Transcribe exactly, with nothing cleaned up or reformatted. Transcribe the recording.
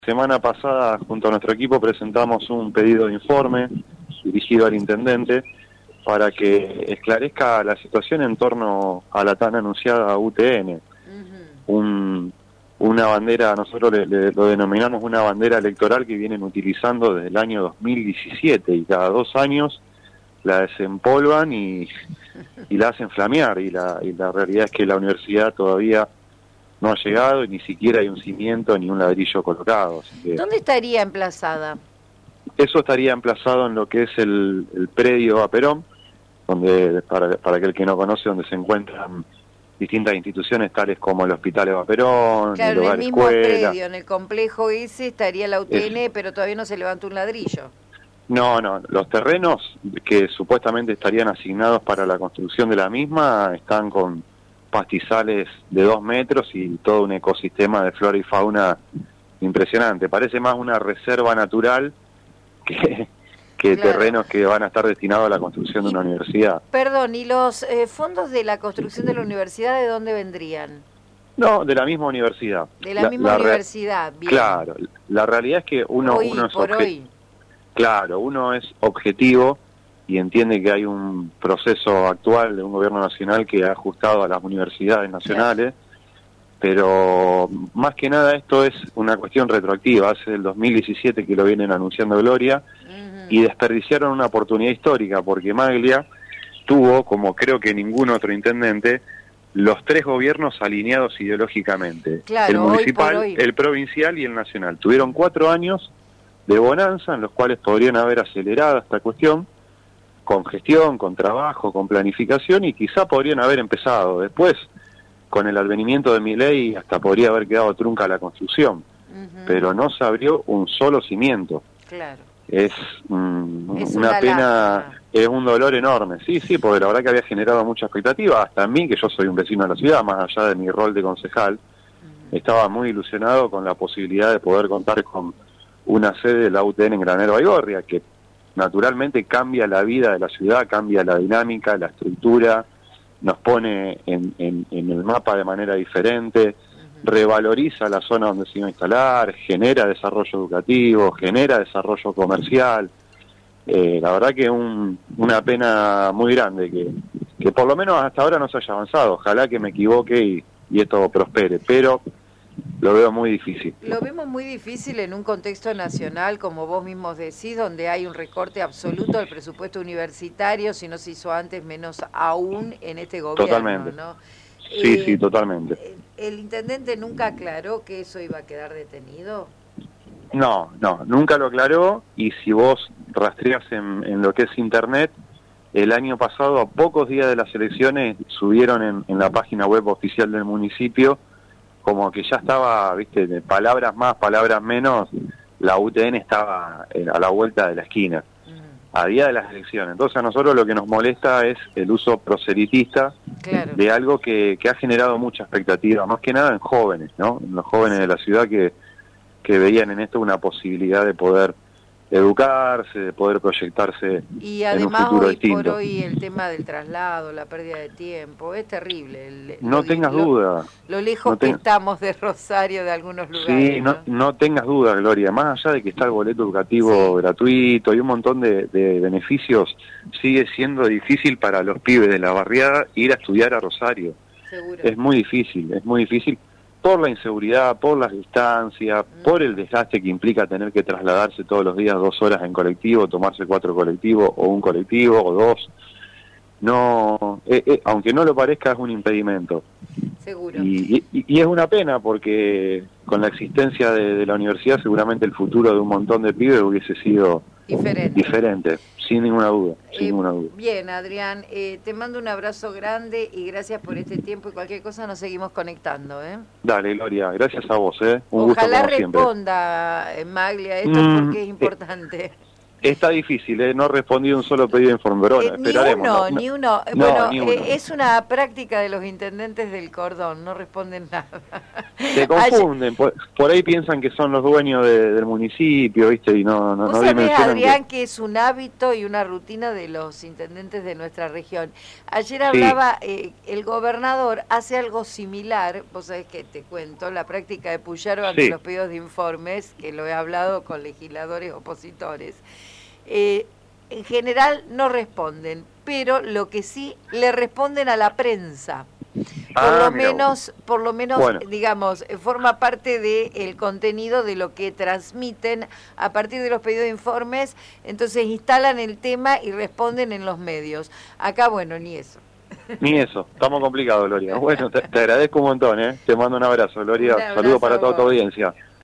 Semana pasada, junto a nuestro equipo, presentamos un pedido de informe dirigido al intendente para que esclarezca la situación en torno a la tan anunciada U T N. Uh-huh. Un, una bandera, nosotros le, le, lo denominamos una bandera electoral que vienen utilizando desde el año dos mil diecisiete y cada dos años la desempolvan y, y la hacen flamear. Y la, y la realidad es que la universidad todavía no ha llegado y ni siquiera hay un cimiento ni un ladrillo colocado. Así que ¿dónde estaría emplazada? Eso estaría emplazado en lo que es el, el predio a Perón, donde, para, para aquel que no conoce, donde se encuentran distintas instituciones tales como el Hospital Eva Perón, claro, el hogar en el mismo escuela. predio, en el complejo ese estaría la U T N, es... pero todavía no se levantó un ladrillo. No, no, los terrenos que supuestamente estarían asignados para la construcción de la misma están con pastizales de dos metros y todo un ecosistema de flora y fauna impresionante. Parece más una reserva natural que, que claro. terrenos que van a estar destinados a la construcción y, de una universidad. Perdón, ¿y los eh, fondos de la construcción de la universidad de dónde vendrían? No, de la misma universidad. De la, la misma la universidad, bien. Claro, la realidad es que uno, hoy, uno es por hoy. Claro, uno es objetivo y entiende que hay un proceso actual de un gobierno nacional que ha ajustado a las universidades nacionales, claro. Pero más que nada esto es una cuestión retroactiva. Hace el dos mil diecisiete que lo vienen anunciando Gloria, uh-huh. y desperdiciaron una oportunidad histórica porque Maglia tuvo, como creo que ningún otro intendente, los tres gobiernos alineados ideológicamente, claro, el municipal, hoy hoy. el provincial y el nacional. Tuvieron cuatro años de bonanza en los cuales podrían haber acelerado esta cuestión con gestión, con trabajo, con planificación, y quizá podrían haber empezado. Después, con el advenimiento de Milei, hasta podría haber quedado trunca la construcción, uh-huh. pero no se abrió un solo cimiento. Claro. Es, mm, es una, una pena, lástima. Es un dolor enorme. Sí, sí, porque la verdad que había generado mucha expectativa, hasta en mí, que yo soy un vecino de la ciudad, más allá de mi rol de concejal, uh-huh. estaba muy ilusionado con la posibilidad de poder contar con una sede de la U T N en Granero Baigorria, que naturalmente cambia la vida de la ciudad, cambia la dinámica, la estructura, nos pone en, en, en el mapa de manera diferente, uh-huh. revaloriza la zona donde se iba a instalar, genera desarrollo educativo, genera desarrollo comercial. Eh, la verdad que es un, una pena muy grande que, que por lo menos hasta ahora no se haya avanzado. Ojalá que me equivoque y, y esto prospere, pero lo veo muy difícil. Lo vemos muy difícil en un contexto nacional, como vos mismos decís, donde hay un recorte absoluto del presupuesto universitario, si no se hizo antes, menos aún en este gobierno. Totalmente. ¿No? Sí, eh, sí, totalmente. ¿El intendente nunca aclaró que eso iba a quedar detenido? No, no, nunca lo aclaró, y si vos rastreás en, en lo que es internet, el año pasado, a pocos días de las elecciones, subieron en, en la página web oficial del municipio como que ya estaba, viste, de palabras más, palabras menos, la U T N estaba a la vuelta de la esquina, mm. a día de las elecciones. Entonces a nosotros lo que nos molesta es el uso proselitista, claro. de algo que, que ha generado mucha expectativa, más que nada en jóvenes, ¿no? En los jóvenes sí. de la ciudad que, que veían en esto una posibilidad de poder educarse, de poder proyectarse y en un además futuro hoy distinto. por hoy el tema del traslado, la pérdida de tiempo, es terrible. El, no lo, tengas lo, duda. Lo lejos no ten... que estamos de Rosario, de algunos lugares. Sí, no, no, no tengas duda, Gloria. Más allá de que está el boleto educativo sí. gratuito y un montón de, de beneficios, sigue siendo difícil para los pibes de la barriada ir a estudiar a Rosario. Seguro. Es muy difícil, es muy difícil. Por la inseguridad, por las distancias, mm. por el desgaste que implica tener que trasladarse todos los días dos horas en colectivo, tomarse cuatro colectivos, o un colectivo, o dos. No, eh, eh, aunque no lo parezca, es un impedimento. Seguro. Y, y, y es una pena porque con la existencia de, de la universidad seguramente el futuro de un montón de pibes hubiese sido diferente. diferente. Sin ninguna duda, sin eh, ninguna duda. Bien, Adrián, eh, te mando un abrazo grande y gracias por este tiempo, y cualquier cosa nos seguimos conectando, ¿eh? Dale, Gloria, gracias a vos, ¿eh? Un Ojalá gusto como responda siempre. Maglia esto, mm, porque es importante. Está difícil, ¿eh? No he respondido un solo pedido de informe, pero bueno, eh, ni esperaremos. uno, No, no, ni uno. no, Bueno, ni uno. eh, es una práctica de los intendentes del cordón, no responden nada. Se confunden, por, por ahí piensan que son los dueños de, del municipio, ¿viste? Y no, no, Vos no sabés, dimensionan Adrián, que... que es un hábito y una rutina de los intendentes de nuestra región. Ayer hablaba, sí. eh, el gobernador hace algo similar, vos sabés que te cuento, la práctica de Puyaro ante sí. los pedidos de informes, que lo he hablado con legisladores opositores. Eh, en general no responden, pero lo que sí le responden a la prensa. Por ah, lo menos, por lo menos, bueno. digamos, forma parte del contenido de lo que transmiten a partir de los pedidos de informes, entonces instalan el tema y responden en los medios. Acá, bueno, ni eso. Ni eso, estamos complicados, Gloria. Bueno, te, te agradezco un montón, ¿eh? Te mando un abrazo, Gloria. Un abrazo. Saludos para toda tu audiencia.